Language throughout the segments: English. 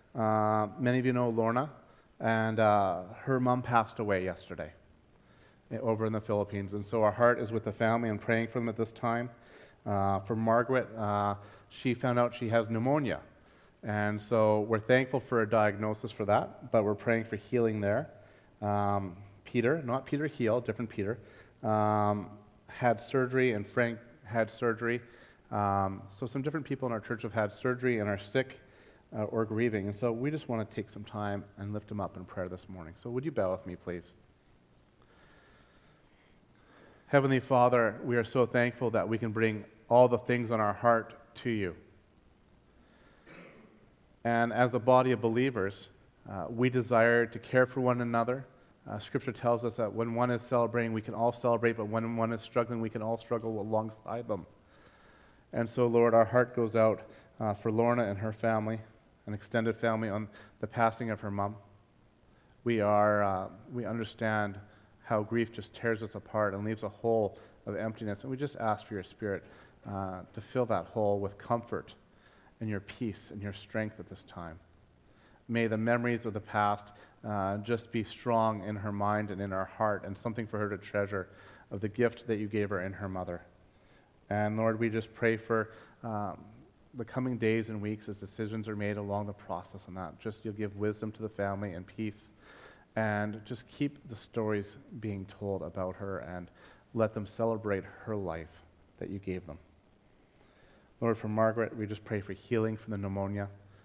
Many of you know Lorna, and her mom passed away yesterday over in the Philippines. And so our heart is with the family and praying for them at this time. For Margaret, she found out she has pneumonia. And so we're thankful for a diagnosis for that, but we're praying for healing there. Peter, not Peter Heal, different Peter, had surgery, and Frank had surgery. So some different people in our church have had surgery and are sick or grieving. And so we just want to take some time and lift them up in prayer this morning. So would you bow with me, please? Heavenly Father, we are so thankful that we can bring all the things on our heart to you. And as a body of believers, we desire to care for one another. Scripture tells us that when one is celebrating, we can all celebrate, but when one is struggling, we can all struggle alongside them. And so, Lord, our heart goes out for Lorna and her family, an extended family, on the passing of her mom. We understand how grief just tears us apart and leaves a hole of emptiness. And we just ask for your Spirit to fill that hole with comfort and your peace and your strength at this time. May the memories of the past just be strong in her mind and in her heart, and something for her to treasure of the gift that you gave her in her mother. And Lord, we just pray for the coming days and weeks as decisions are made along the process and that. Just you'll give wisdom to the family and peace, and just keep the stories being told about her and let them celebrate her life that you gave them. Lord, for Margaret, we just pray for healing from the pneumonia.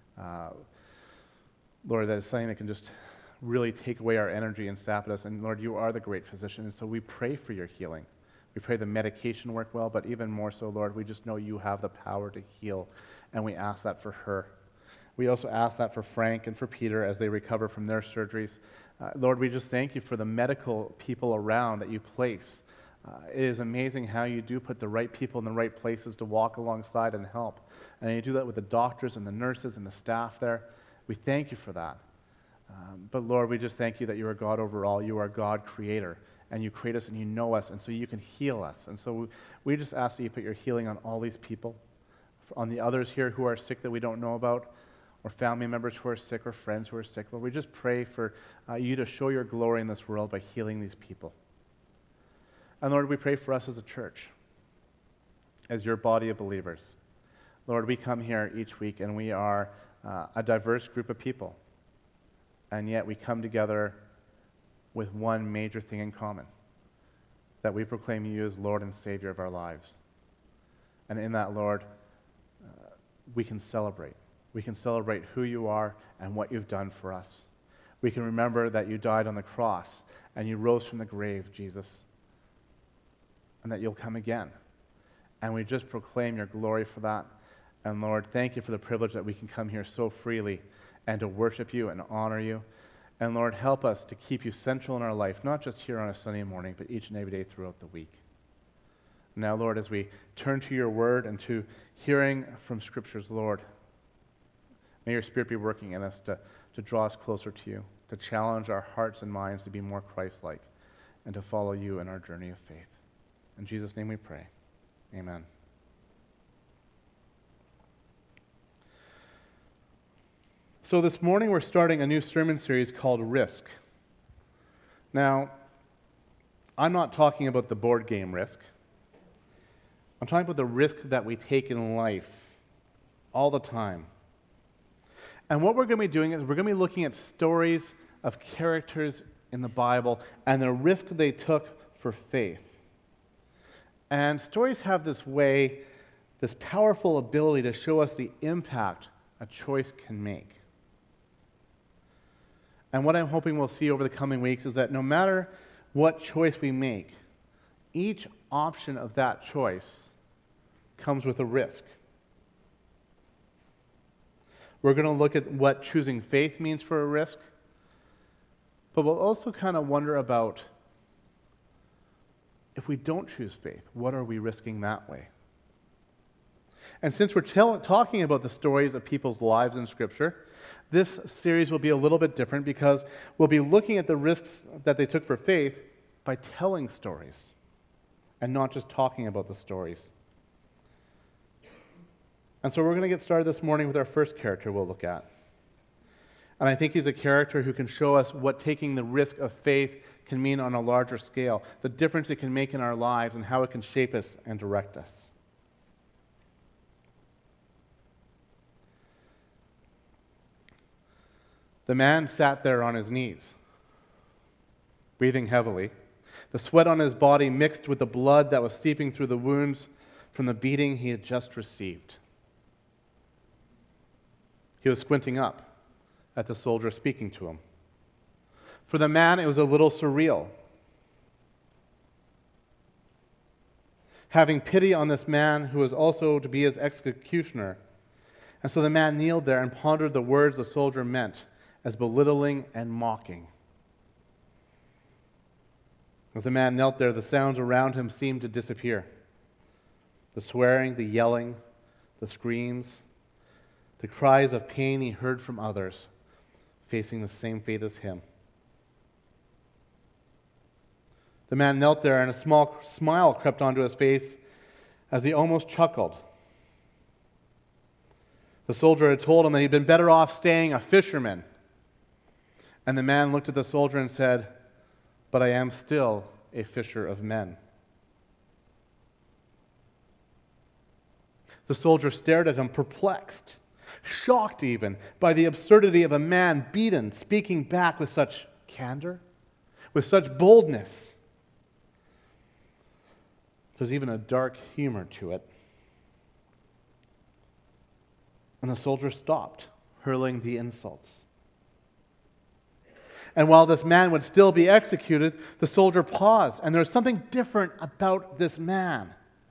Lord, that is something that can just really take away our energy and sap at us. And Lord, you are the great physician, and so we pray for your healing. We pray the medication work well, but even more so, Lord, we just know you have the power to heal, and we ask that for her. We also ask that for Frank and for Peter as they recover from their surgeries. Lord, we just thank you for the medical people around that you place. It is amazing how you do put the right people in the right places to walk alongside and help. And you do that with the doctors and the nurses and the staff there. We thank you for that. But Lord, we just thank you that you are God over all. You are God creator, and you create us and you know us, and so you can heal us. And so we just ask that you put your healing on all these people, on the others here who are sick that we don't know about, or family members who are sick, or friends who are sick. Lord, we just pray for you to show your glory in this world by healing these people. And Lord, we pray for us as a church, as your body of believers. Lord, we come here each week, and we are a diverse group of people, and yet we come together with one major thing in common, that we proclaim you as Lord and Savior of our lives. And in that, Lord, we can celebrate. We can celebrate who you are and what you've done for us. We can remember that you died on the cross and you rose from the grave, Jesus, and that you'll come again. And we just proclaim your glory for that. And Lord, thank you for the privilege that we can come here so freely and to worship you and honor you. And Lord, help us to keep you central in our life, not just here on a Sunday morning, but each and every day throughout the week. Now, Lord, as we turn to your word and to hearing from scriptures, Lord, may your Spirit be working in us to draw us closer to you, to challenge our hearts and minds to be more Christ-like, and to follow you in our journey of faith. In Jesus' name we pray. Amen. So this morning we're starting a new sermon series called Risk. Now, I'm not talking about the board game Risk. I'm talking about the risk that we take in life all the time. And what we're going to be doing is we're going to be looking at stories of characters in the Bible and the risk they took for faith. And stories have this way, this powerful ability to show us the impact a choice can make. And what I'm hoping we'll see over the coming weeks is that no matter what choice we make, each option of that choice comes with a risk. We're going to look at what choosing faith means for a risk, but we'll also kind of wonder about if we don't choose faith, what are we risking that way? And since we're talking about the stories of people's lives in Scripture, this series will be a little bit different because we'll be looking at the risks that they took for faith by telling stories and not just talking about the stories. And so we're going to get started this morning with our first character we'll look at. And I think he's a character who can show us what taking the risk of faith can mean on a larger scale, the difference it can make in our lives, and how it can shape us and direct us. The man sat there on his knees, breathing heavily. The sweat on his body mixed with the blood that was seeping through the wounds from the beating he had just received. He was squinting up at the soldier speaking to him. For the man, it was a little surreal. Having pity on this man who was also to be his executioner. And so the man kneeled there and pondered the words the soldier meant as belittling and mocking. As the man knelt there, the sounds around him seemed to disappear. The swearing, the yelling, the screams, the cries of pain he heard from others facing the same fate as him. The man knelt there, and a small smile crept onto his face as he almost chuckled. The soldier had told him that he'd been better off staying a fisherman. And the man looked at the soldier and said, "But I am still a fisher of men." The soldier stared at him, perplexed, shocked even by the absurdity of a man beaten, speaking back with such candor, with such boldness. There's even a dark humor to it. And the soldier stopped hurling the insults. And while this man would still be executed, the soldier paused, and there was something different about this man.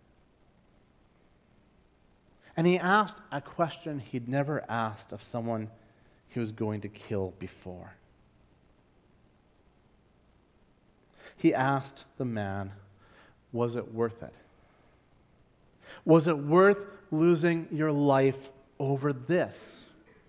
And he asked a question he'd never asked of someone he was going to kill before. He asked the man, was it worth it? Was it worth losing your life over this?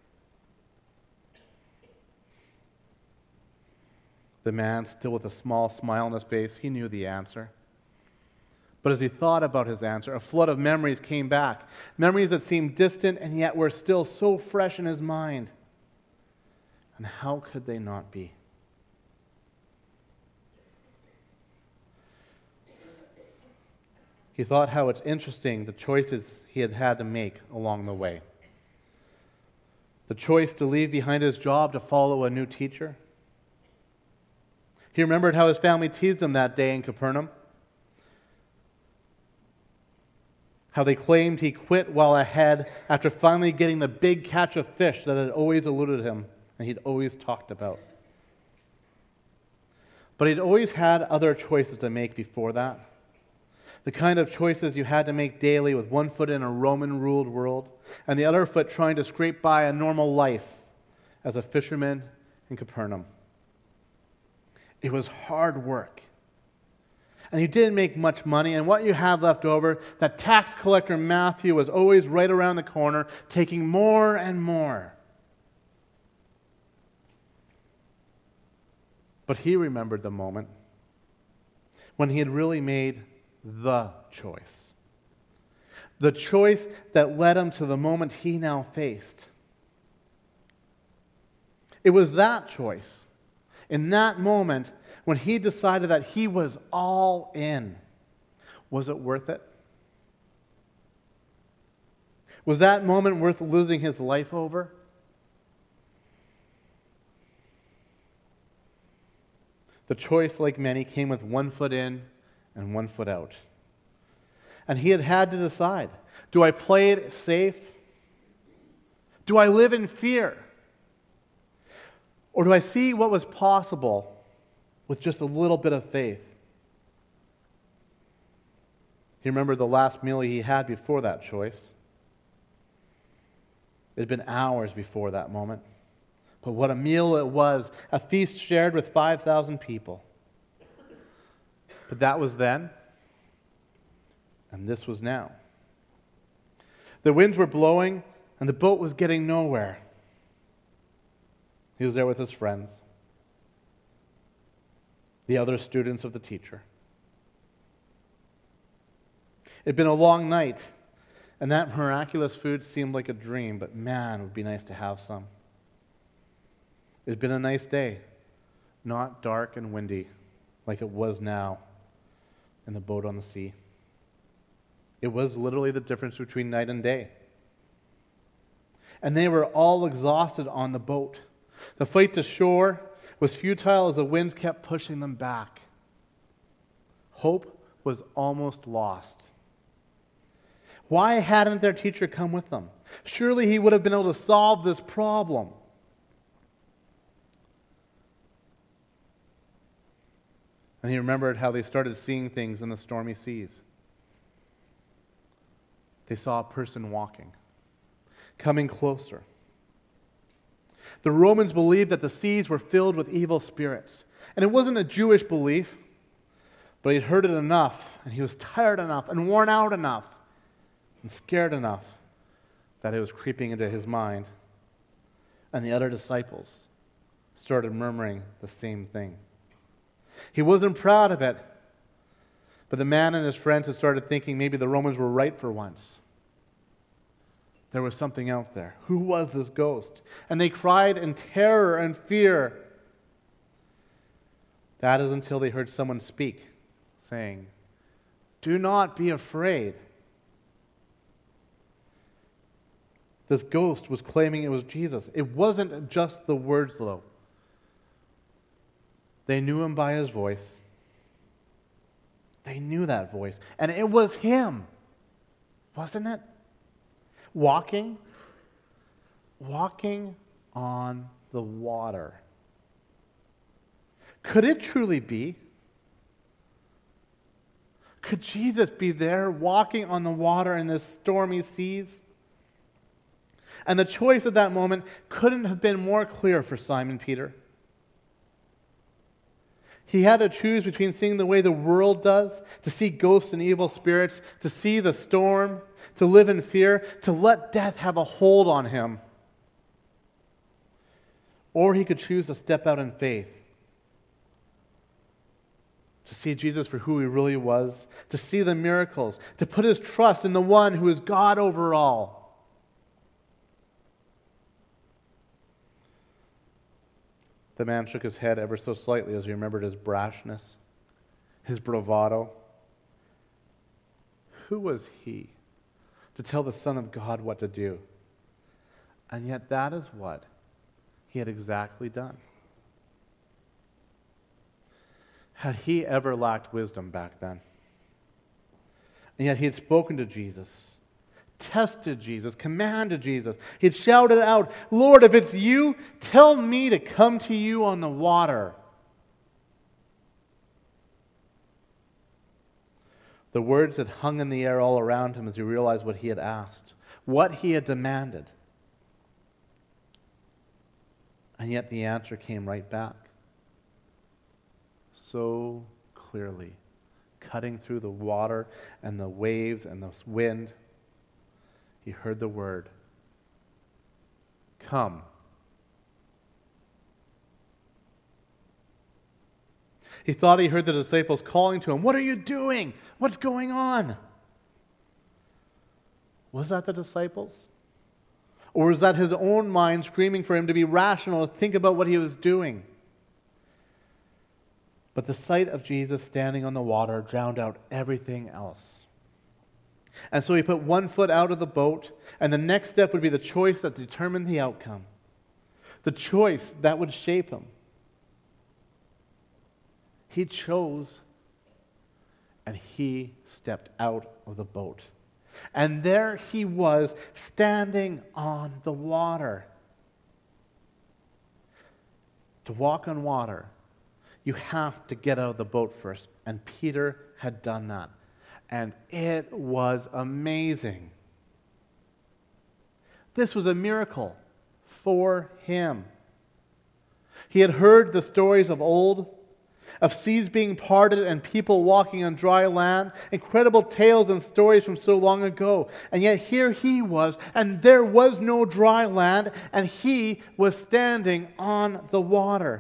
The man, still with a small smile on his face, he knew the answer. But as he thought about his answer, a flood of memories came back. Memories that seemed distant and yet were still so fresh in his mind. And how could they not be? He thought how it's interesting the choices he had had to make along the way. The choice to leave behind his job to follow a new teacher. He remembered how his family teased him that day in Capernaum. How they claimed he quit well ahead after finally getting the big catch of fish that had always eluded him and he'd always talked about. But he'd always had other choices to make before that. The kind of choices you had to make daily with one foot in a Roman-ruled world and the other foot trying to scrape by a normal life as a fisherman in Capernaum. It was hard work. And you didn't make much money, and what you had left over, that tax collector Matthew was always right around the corner, taking more and more. But he remembered the moment when he had really made the choice. The choice that led him to the moment he now faced. It was that choice, in that moment, when he decided that he was all in. Was it worth it? Was that moment worth losing his life over? The choice, like many, came with one foot in and one foot out. And he had had to decide, do I play it safe? Do I live in fear? Or do I see what was possible with just a little bit of faith? He remembered the last meal he had before that choice. It had been hours before that moment. But what a meal it was, a feast shared with 5,000 people. But that was then, and this was now. The winds were blowing, and the boat was getting nowhere. He was there with his friends, the other students of the teacher. It had been a long night, and that miraculous food seemed like a dream, but man, it would be nice to have some. It had been a nice day, not dark and windy like it was now in the boat on the sea. It was literally the difference between night and day. And they were all exhausted on the boat. The flight to shore was futile as the winds kept pushing them back. Hope was almost lost. Why hadn't their teacher come with them? Surely he would have been able to solve this problem. And he remembered how they started seeing things in the stormy seas. They saw a person walking, coming closer. The Romans believed that the seas were filled with evil spirits. And it wasn't a Jewish belief, but he'd heard it enough, and he was tired enough, and worn out enough, and scared enough that it was creeping into his mind. And the other disciples started murmuring the same thing. He wasn't proud of it, but the man and his friends had started thinking maybe the Romans were right for once. There was something out there. Who was this ghost? And they cried in terror and fear. That is until they heard someone speak, saying, "Do not be afraid." This ghost was claiming it was Jesus. It wasn't just the words, though. They knew him by his voice. They knew that voice. And it was him, wasn't it? Walking on the water. Could it truly be? Could Jesus be there walking on the water in the stormy seas? And the choice at that moment couldn't have been more clear for Simon Peter. He had to choose between seeing the way the world does, to see ghosts and evil spirits, to see the storm, to live in fear, to let death have a hold on him. Or he could choose to step out in faith, to see Jesus for who he really was, to see the miracles, to put his trust in the one who is God over all. The man shook his head ever so slightly as he remembered his brashness, his bravado. Who was he to tell the Son of God what to do? And yet that is what he had exactly done. Had he ever lacked wisdom back then? And yet he had spoken to Jesus, tested Jesus, commanded Jesus. He had shouted out, "Lord, if it's you, tell me to come to you on the water." The words had hung in the air all around him as he realized what he had asked, what he had demanded. And yet the answer came right back. So clearly, cutting through the water and the waves and the wind, he heard the word, "Come." He thought he heard the disciples calling to him, "What are you doing? What's going on?" Was that the disciples? Or was that his own mind screaming for him to be rational, to think about what he was doing? But the sight of Jesus standing on the water drowned out everything else. And so he put one foot out of the boat, and the next step would be the choice that determined the outcome. The choice that would shape him. He chose, and he stepped out of the boat. And there he was, standing on the water. To walk on water, you have to get out of the boat first. And Peter had done that. And it was amazing. This was a miracle for him. He had heard the stories of old, of seas being parted and people walking on dry land, incredible tales and stories from so long ago. And yet here he was, and there was no dry land, and he was standing on the water.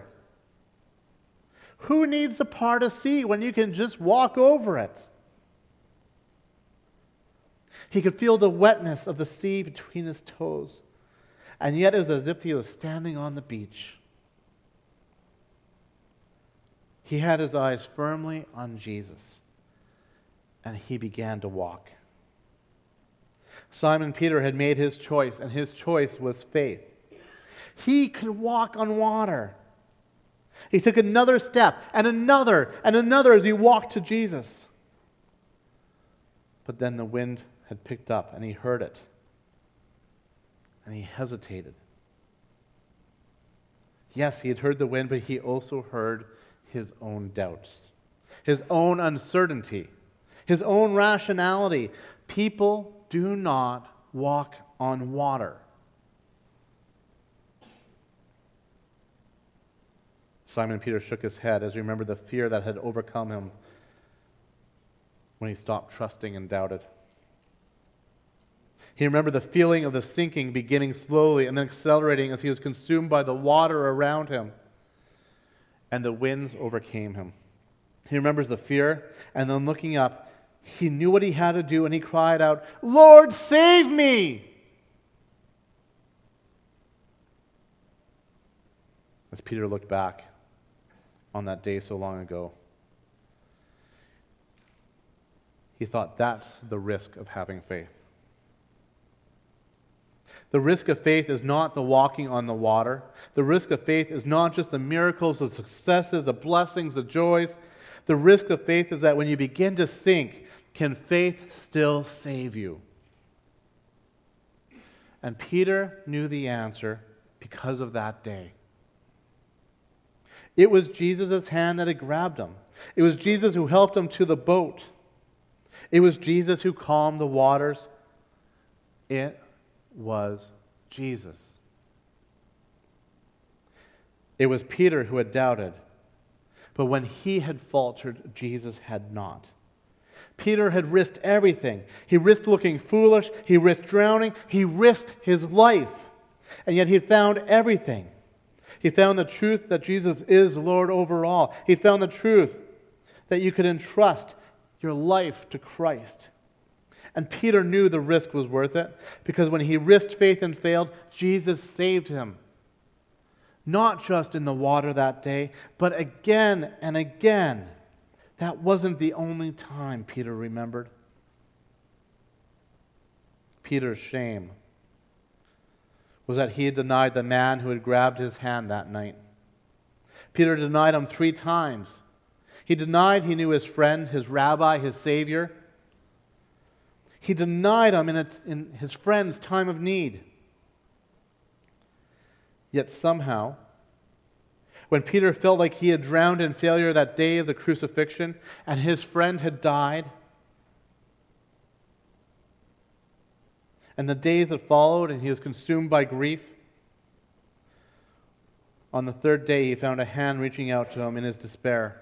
Who needs to part a sea when you can just walk over it? He could feel the wetness of the sea between his toes. And yet it was as if he was standing on the beach. He had his eyes firmly on Jesus, and he began to walk. Simon Peter had made his choice, and his choice was faith. He could walk on water. He took another step, and another as he walked to Jesus. But then the wind had picked up, and he heard it, and he hesitated. Yes, he had heard the wind, but he also heard his own doubts, his own uncertainty, his own rationality. People do not walk on water. Simon Peter shook his head as he remembered the fear that had overcome him when he stopped trusting and doubted. He remembered the feeling of the sinking beginning slowly and then accelerating as he was consumed by the water around him, and the winds overcame him. He remembers the fear, and then looking up, he knew what he had to do, and he cried out, "Lord, save me!" As Peter looked back on that day so long ago, he thought, that's the risk of having faith. The risk of faith is not the walking on the water. The risk of faith is not just the miracles, the successes, the blessings, the joys. The risk of faith is that when you begin to sink, can faith still save you? And Peter knew the answer because of that day. It was Jesus' hand that had grabbed him. It was Jesus who helped him to the boat. It was Jesus who calmed the waters. It was Jesus. It was Peter who had doubted, but when he had faltered, Jesus had not. Peter had risked everything. He risked looking foolish, he risked drowning, he risked his life, and yet he found everything. He found the truth that Jesus is Lord over all. He found the truth that you could entrust your life to Christ. And Peter knew the risk was worth it, because when he risked faith and failed, Jesus saved him. Not just in the water that day, but again and again. That wasn't the only time Peter remembered. Peter's shame was that he had denied the man who had grabbed his hand that night. Peter denied him 3 times. He denied he knew his friend, his rabbi, his Savior. He denied him in his friend's time of need. Yet somehow, when Peter felt like he had drowned in failure that day of the crucifixion, and his friend had died, and the days that followed, and he was consumed by grief, on the 3rd day he found a hand reaching out to him in his despair.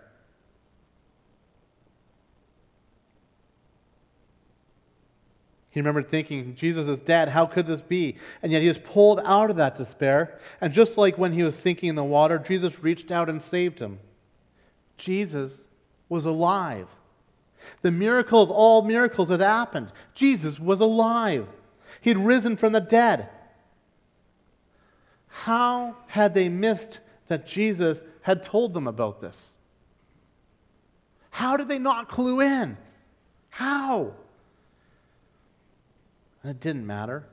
He remembered thinking, Jesus is dead, how could this be? And yet he was pulled out of that despair, and just like when he was sinking in the water, Jesus reached out and saved him. Jesus was alive. The miracle of all miracles had happened. Jesus was alive. He had risen from the dead. How had they missed that Jesus had told them about this? How did they not clue in? How? And it didn't matter.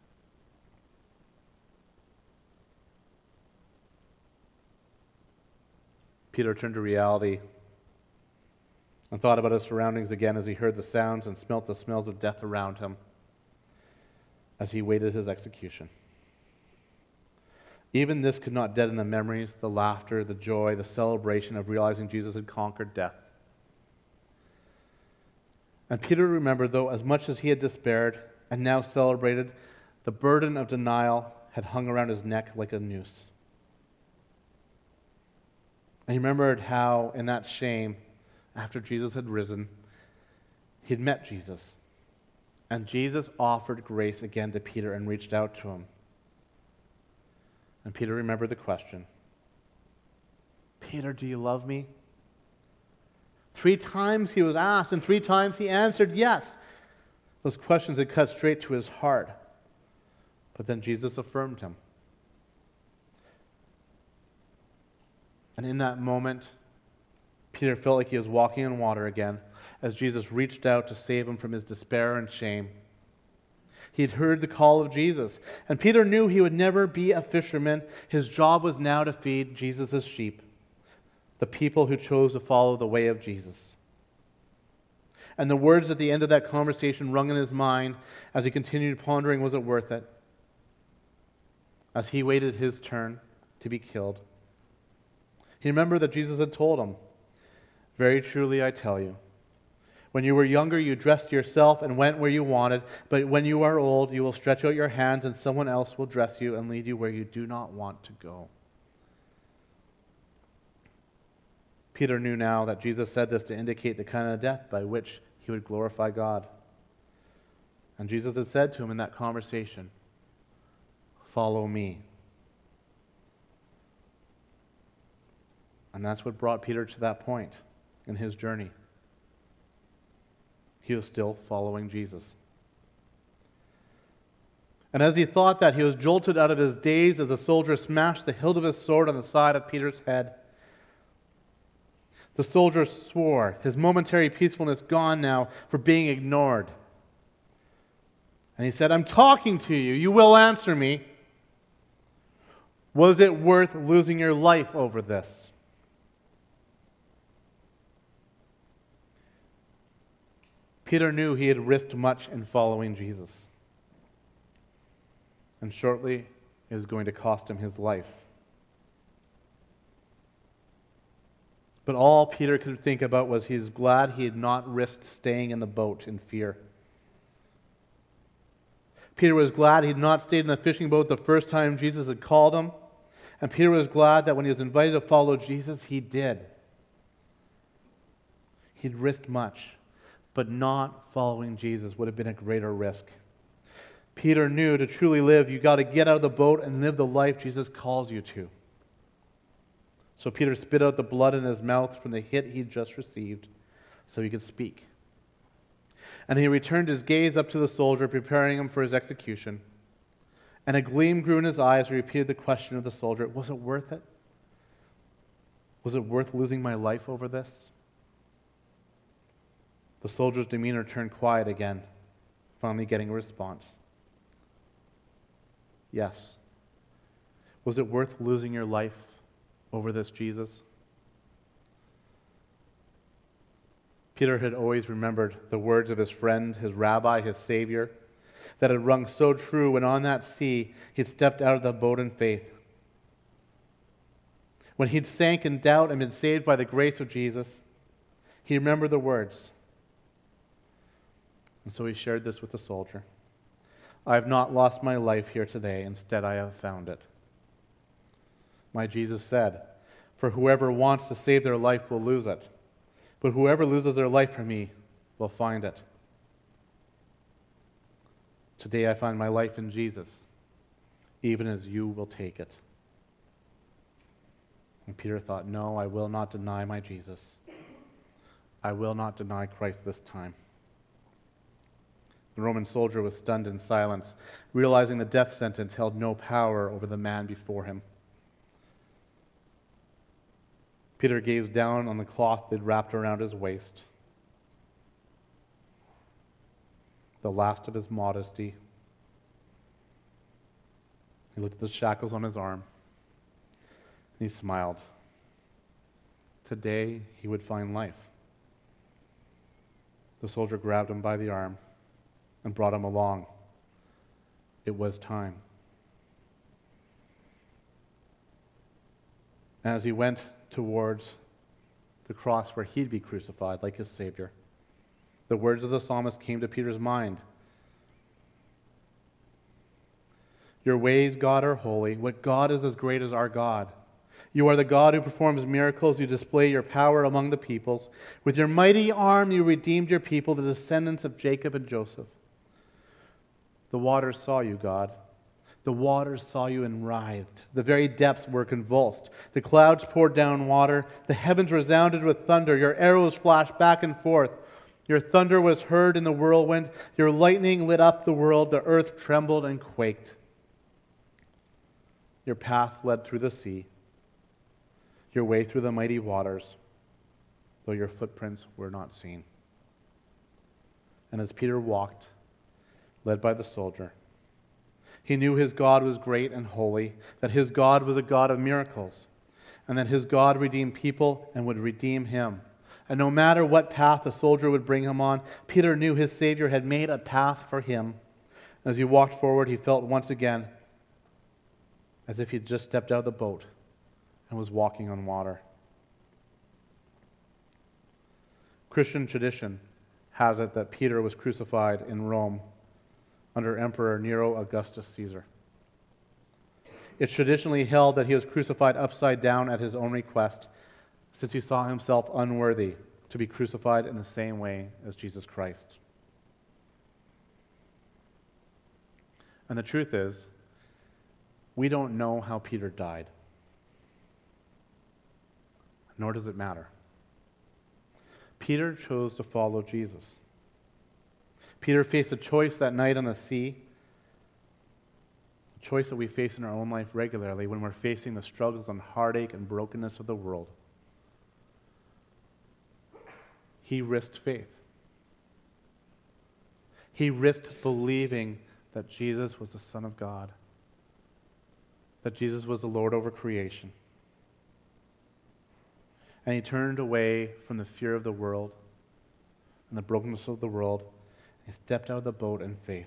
Peter turned to reality and thought about his surroundings again as he heard the sounds and smelt the smells of death around him as he waited his execution. Even this could not deaden the memories, the laughter, the joy, the celebration of realizing Jesus had conquered death. And Peter remembered, though, as much as he had despaired and now celebrated, the burden of denial had hung around his neck like a noose. And he remembered how, in that shame, after Jesus had risen, he'd met Jesus. And Jesus offered grace again to Peter and reached out to him. And Peter remembered the question, Peter, do you love me? 3 times he was asked, and 3 times he answered yes. Those questions had cut straight to his heart. But then Jesus affirmed him. And in that moment, Peter felt like he was walking on water again as Jesus reached out to save him from his despair and shame. He'd heard the call of Jesus, and Peter knew he would never be a fisherman. His job was now to feed Jesus' sheep, the people who chose to follow the way of Jesus. And the words at the end of that conversation rung in his mind as he continued pondering, was it worth it? As he waited his turn to be killed. He remembered that Jesus had told him, "Very truly I tell you, when you were younger you dressed yourself and went where you wanted, but when you are old you will stretch out your hands and someone else will dress you and lead you where you do not want to go." Peter knew now that Jesus said this to indicate the kind of death by which he would glorify God. And Jesus had said to him in that conversation, "Follow me." And that's what brought Peter to that point in his journey. He was still following Jesus. And as he thought that, he was jolted out of his daze as a soldier smashed the hilt of his sword on the side of Peter's head. The soldier swore, his momentary peacefulness gone now for being ignored. And he said, "I'm talking to you. You will answer me. Was it worth losing your life over this?" Peter knew he had risked much in following Jesus. And shortly, it was going to cost him his life. But all Peter could think about was he was glad he had not risked staying in the boat in fear. Peter was glad he had not stayed in the fishing boat the first time Jesus had called him. And Peter was glad that when he was invited to follow Jesus, he did. He'd risked much, but not following Jesus would have been a greater risk. Peter knew to truly live, you got to get out of the boat and live the life Jesus calls you to. So Peter spit out the blood in his mouth from the hit he'd just received so he could speak. And he returned his gaze up to the soldier, preparing him for his execution. And a gleam grew in his eyes as he repeated the question of the soldier, "Was it worth it? Was it worth losing my life over this?" The soldier's demeanor turned quiet again, finally getting a response. "Yes. Was it worth losing your life over this Jesus?" Peter had always remembered the words of his friend, his rabbi, his Savior, that had rung so true when on that sea he'd stepped out of the boat in faith. When he'd sank in doubt and been saved by the grace of Jesus, he remembered the words. And so he shared this with the soldier. "I have not lost my life here today. Instead, I have found it." My Jesus said, "For whoever wants to save their life will lose it, but whoever loses their life for me will find it." Today I find my life in Jesus, even as you will take it. And Peter thought, "No, I will not deny my Jesus. I will not deny Christ this time." The Roman soldier was stunned in silence, realizing the death sentence held no power over the man before him. Peter gazed down on the cloth they'd wrapped around his waist. The last of his modesty. He looked at the shackles on his arm, and he smiled. Today he would find life. The soldier grabbed him by the arm and brought him along. It was time. And as he went towards the cross where he'd be crucified like his Savior, the words of the psalmist came to Peter's mind. "Your ways, God, are holy. What God is as great as our God? You are the God who performs miracles. You display your power among the peoples. With your mighty arm you redeemed your people, the descendants of Jacob and Joseph. The waters saw you, God. The waters saw you and writhed. The very depths were convulsed. The clouds poured down water. The heavens resounded with thunder. Your arrows flashed back and forth. Your thunder was heard in the whirlwind. Your lightning lit up the world. The earth trembled and quaked. Your path led through the sea. Your way through the mighty waters. though your footprints were not seen. And as Peter walked, led by the soldier, he knew his God was great and holy, that his God was a God of miracles, and that his God redeemed people and would redeem him. And no matter what path the soldier would bring him on, Peter knew his Savior had made a path for him. As he walked forward, he felt once again as if he'd just stepped out of the boat and was walking on water. Christian tradition has it that Peter was crucified in Rome under Emperor Nero Augustus Caesar. It's traditionally held that he was crucified upside down at his own request, since he saw himself unworthy to be crucified in the same way as Jesus Christ. And the truth is, we don't know how Peter died, nor does it matter. Peter chose to follow Jesus. Peter faced a choice that night on the sea, a choice that we face in our own life regularly when we're facing the struggles and heartache and brokenness of the world. He risked faith. He risked believing that Jesus was the Son of God, that Jesus was the Lord over creation. And he turned away from the fear of the world and the brokenness of the world and stepped out of the boat in faith.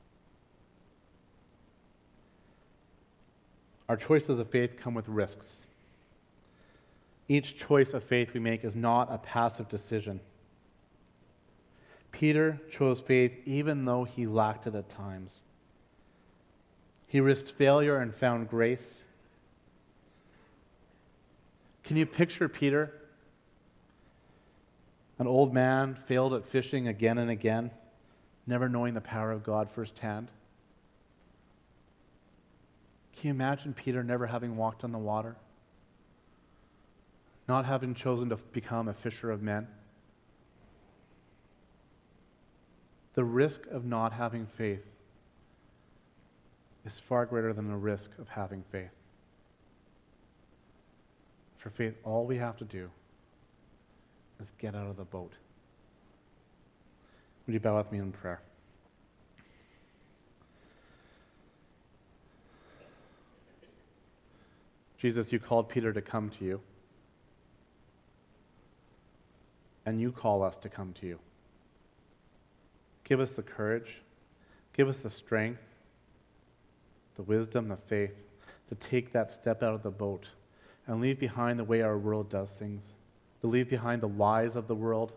Our choices of faith come with risks. Each choice of faith we make is not a passive decision. Peter chose faith even though he lacked it at times. He risked failure and found grace. Can you picture Peter? An old man, failed at fishing again and again, never knowing the power of God firsthand. Can you imagine Peter never having walked on the water? Not having chosen to become a fisher of men? The risk of not having faith is far greater than the risk of having faith. For faith, all we have to do is get out of the boat. Would you bow with me in prayer? Jesus, you called Peter to come to you, and you call us to come to you. Give us the courage, give us the strength, the wisdom, the faith to take that step out of the boat and leave behind the way our world does things, to leave behind the lies of the world,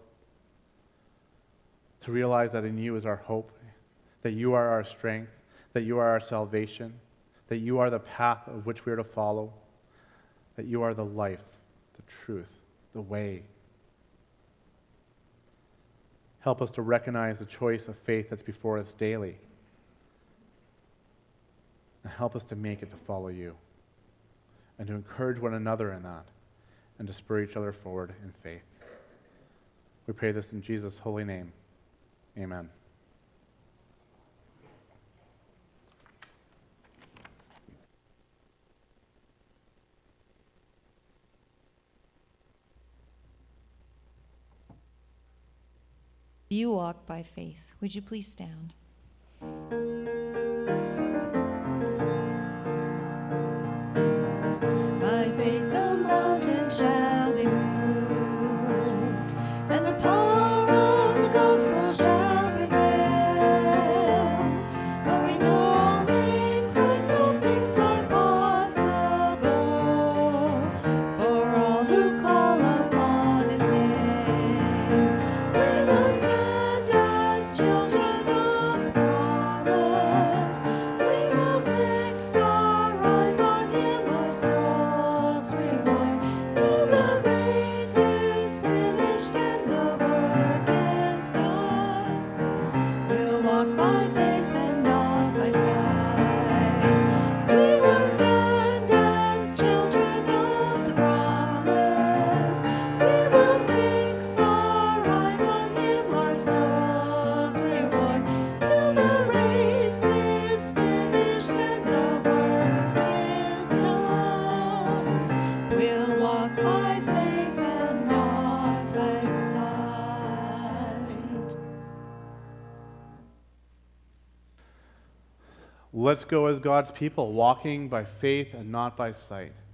to realize that in you is our hope, that you are our strength, that you are our salvation, that you are the path of which we are to follow, that you are the life, the truth, the way. Help us to recognize the choice of faith that's before us daily. And help us to make it to follow you. And to encourage one another in that. And to spur each other forward in faith. We pray this in Jesus' holy name. Amen. You walk by faith. Would you please stand? By faith the mountain shall be moved, and the power of the gospel shall prevail. For we know in Christ all things are possible, for all who call upon his name. We will stand as children of the promise. We will fix our eyes on him, our souls reward, till the race is finished and the work is done. We'll walk by faith and not by sight. We will stand as children of the promise. We will fix our eyes on him, our souls reward, till the race is finished and the work is done. We'll walk by faith and not by Let's go as God's people, walking by faith and not by sight.